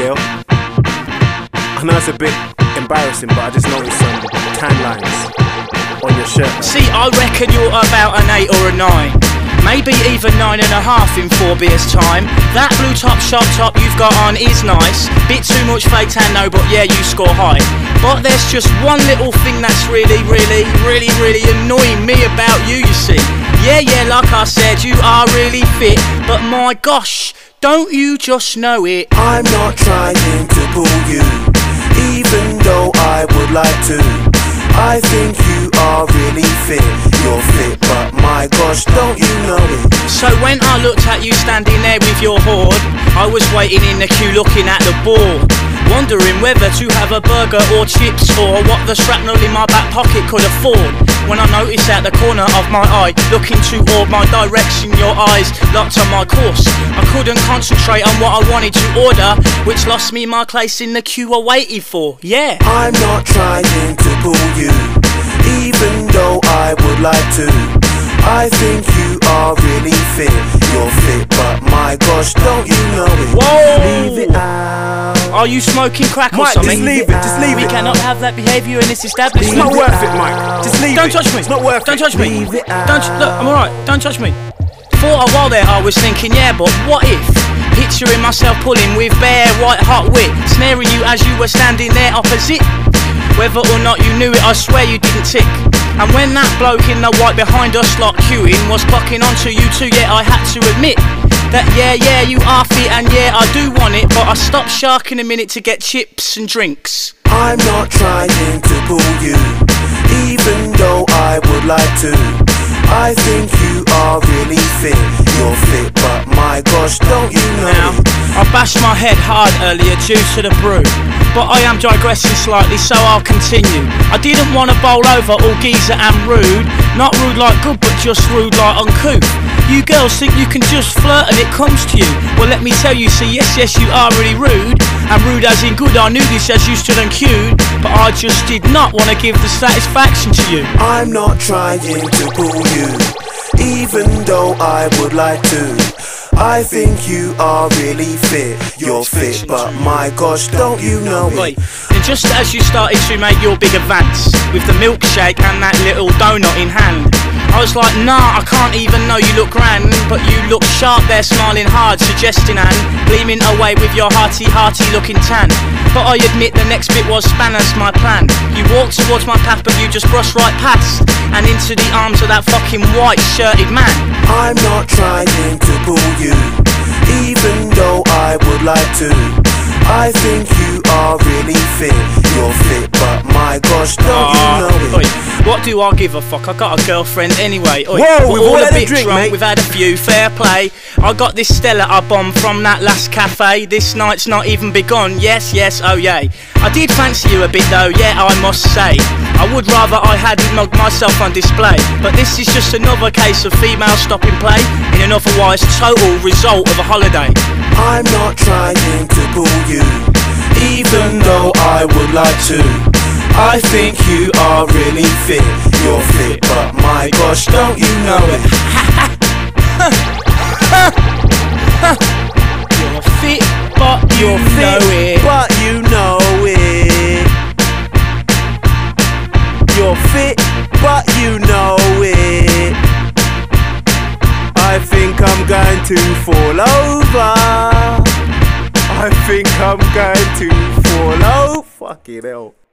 Gail. I know it's a bit embarrassing, but I just noticed some tan lines on your shirt. See, I reckon you're about an 8 or a 9. Maybe even 9.5 in 4 beers time. That blue top sharp top you've got on is nice. Bit too much fake tan though, but yeah, you score high. But there's just one little thing that's really annoying me about you, you see. Yeah, like I said, you are really fit, but my gosh, don't you just know it? I'm not trying to pull you, even though I would like to. I think you are really fit, you're fit, but my gosh, don't you know it? So when I looked at you standing there with your hoard, I was waiting in the queue looking at the board, wondering whether to have a burger or chips, or what the shrapnel in my back pocket could afford. When I noticed at the corner of my eye, looking toward my direction, your eyes locked on my course. I couldn't concentrate on what I wanted to order, which lost me my place in the queue I waited for, yeah. I'm not trying to pull you, even though I would like to. I think you are really fit, you're fit, but my gosh, don't you know it? Whoa! Leave it out. Are you smoking crack or Mike, something? just leave it. We cannot have that behaviour in this establishment. It's not worth it, Mike. Just leave it. Don't touch me. It's not worth Don't it. touch me. Leave it out. Don't look, I'm alright. Don't touch me. For a while there I was thinking, yeah, but what if? Picturing myself pulling with bare white hot wit, snaring you as you were standing there opposite. Whether or not you knew it, I swear you didn't tick. And when that bloke in the white behind us lot queuing was clocking onto you too, yeah, I had to admit that yeah, you are fit and yeah, I do want it, but I stopped sharking a minute to get chips and drinks. I'm not trying to pull you, even though I would like to. I think you are really fit, you're fit, but my gosh, don't you know Now, it? I bashed my head hard earlier due to the brew, but I am digressing slightly, so I'll continue. I didn't want to bowl over all geezer and rude, not rude like good, but just rude like uncouth. You girls think you can just flirt and it comes to you. Well, let me tell you, see, yes, you are really rude, and rude as in good. I knew this as you stood and queued, but I just did not want to give the satisfaction to you. I'm not trying to pull you, even though I would like to. I think you are really fit, you're fit, but my gosh, don't you know Wait, it? and just as you started to make your big advance, with the milkshake and that little donut in hand, I was like, nah, I can't even know you look grand, but you look sharp there, smiling hard, suggesting and gleaming away with your hearty looking tan. But I admit the next bit was spanners my plan. You walked towards my path, but you just brushed right past and into the arms of that fucking white shirted man. I'm not trying to pull you, even though I would like to. I think you are really fit, you're fit, but my gosh, don't you know it? Oi, what do I give a fuck? I got a girlfriend anyway. Oi, Whoa, we're we've all all a had a bit drink, drunk, mate. we've had a few, fair play. I got this Stella I bombed from that last cafe. This night's not even begun, yes, oh yay. I did fancy you a bit though, yeah, I must say. I would rather I hadn't mugged myself on display, but this is just another case of female stopping play in an otherwise total result of a holiday. I'm not trying to pull you, even though I would like to. I think you are really fit, you're fit, but my gosh, don't you know it? You're fit, but you know it. But you know it. You're fit, but you know it. I think I'm going to fall over. I think I'm going to fall over. Fucking hell.